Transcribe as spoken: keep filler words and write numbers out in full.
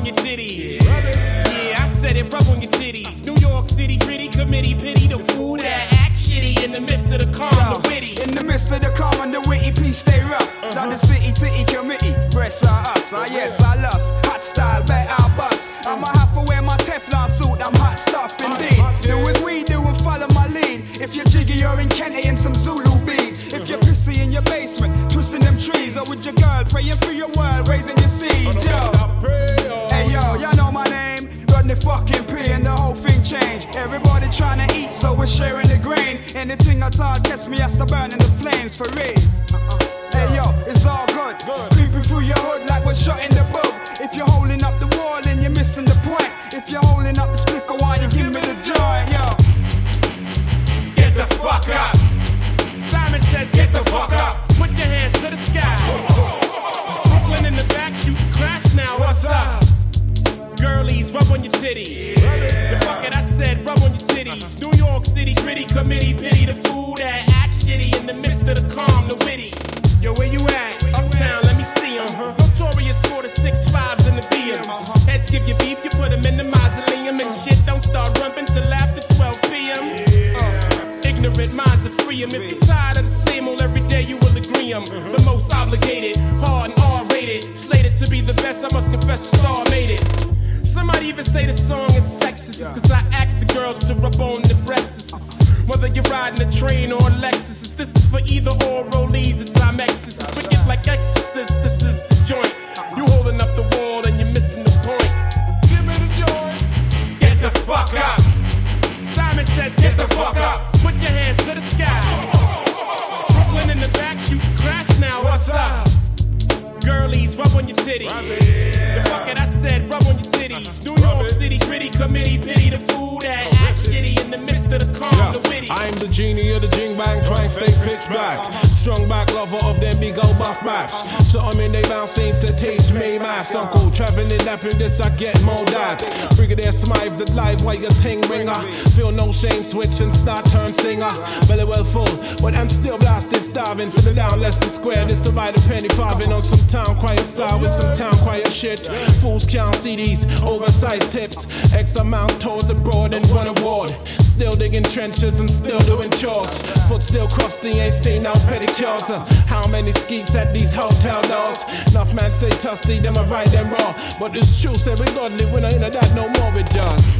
on your titties. Yeah, I said it, rub on your titties. New York City, gritty, committee, pity the fool that act shitty in the midst of the calm, Yo, the witty. In the midst of the calm and the witty, peace stay rough. Uh-huh. Like the city, titty committee, breasts are us. Ah, yes, I lust, hot style, bet I'll bust. I'ma have to wear my Teflon suit, I'm hot stuff indeed. Do as we do and follow my lead. If you're jiggy, you're in Kente and some Zulu beads. If you're pissy in your basement, twisting them trees. Or with your girl, praying for your world, raising your seeds, yo. Hey yo, y'all know my name, Rodney fucking P, and the whole thing changed. Everybody trying to eat, so we're sharing the grain. Anything I talk gets me, I start burning the flames for real. Hey yo, it's all good. Creeping through your hood like we're shot in the book. If you're holding up the wall, then you're missing the point. If you're holding up the spliff, I want you give me the joint, yo. Get the fuck up. Simon says, get the fuck up. Put your hands to the sky. Brooklyn in the back, you can crash now. What's up? Girlies, rub on your titties. The fuck it, I said, rub on your titties. New York City, gritty committee, pity the fool that act shitty in the midst of the calm, the witty. Yo, where you at? Uptown, let me see 'em. Uh-huh. Notorious for the six fives and the B Ms. Uh-huh. Heads give you beef, you put 'em in the mausoleum. And shit don't start rumping till after twelve p.m. Yeah. Uh, ignorant minds are free 'em. If you're tired of the same old every day, you will agree 'em. Uh-huh. The most obligated, hard and R-rated. Slated to be the best, I must confess the star made it. Somebody even say the song is sexist, yeah. Cause I asked the girls to rub on the breasts. Whether you're riding a train or a Lexus, this is for either or Rollies or Timexes. Wicked like Exorcist, this is the joint. You holding up the wall and you're missing the point. Give me the joint. Get the fuck up. Simon says, get the fuck up. Put your hands to the sky. Brooklyn in the back, you can crash now. What's up? Girlies, rub on your titties. The fuck it, I said, rub on your titties. New York City, gritty committee, pity the fool that act shitty in the midst of the calm, yeah. The witty. I'm the genie of the jing bang, trying to stay pitch black. Strong back lover of them big old buff maps. So I'm in they bounce seems to teach me maths. Uncle traveling, lapping this, I get more that. Brigadier Smythe, the live while your ting ringer. Feel no shame, switch and start turn singer. Belly well full, but I'm still blasted, starving. Sitting down, less than square, this divide a penny farthing on some town quiet style with some town quiet shit. Fools count C Ds, oversized tips. X amount tours abroad and one award. Still digging trenches and still doing chores. Foot still crusty, ain't seen no pedicures. Uh, how many skeets at these hotel doors? Enough man stay tusty, them I ride them raw. But it's true, say we godly, we not into that no more with just.